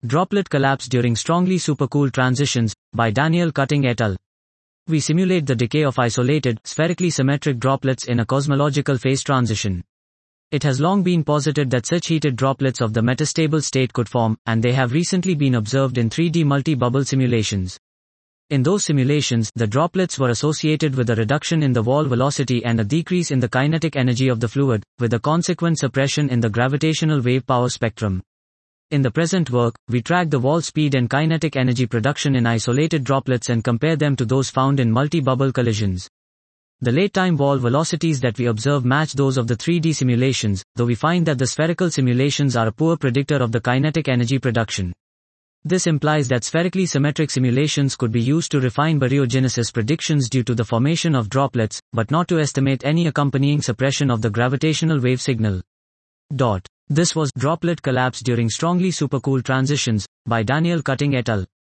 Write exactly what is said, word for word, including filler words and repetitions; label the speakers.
Speaker 1: Droplet collapse during strongly supercooled transitions, by Daniel Cutting et al. We simulate the decay of isolated, spherically symmetric droplets in a cosmological phase transition. It has long been posited that such heated droplets of the metastable state could form, and they have recently been observed in three D multi-bubble simulations. In those simulations, the droplets were associated with a reduction in the wall velocity and a decrease in the kinetic energy of the fluid, with a consequent suppression in the gravitational wave power spectrum. In the present work, we track the wall speed and kinetic energy production in isolated droplets and compare them to those found in multi-bubble collisions. The late-time wall velocities that we observe match those of the three D simulations, though we find that the spherical simulations are a poor predictor of the kinetic energy production. This implies that spherically symmetric simulations could be used to refine baryogenesis predictions due to the formation of droplets, but not to estimate any accompanying suppression of the gravitational wave signal. Dot. This was Droplet Collapse During Strongly Supercooled Transitions, by Daniel Cutting et al.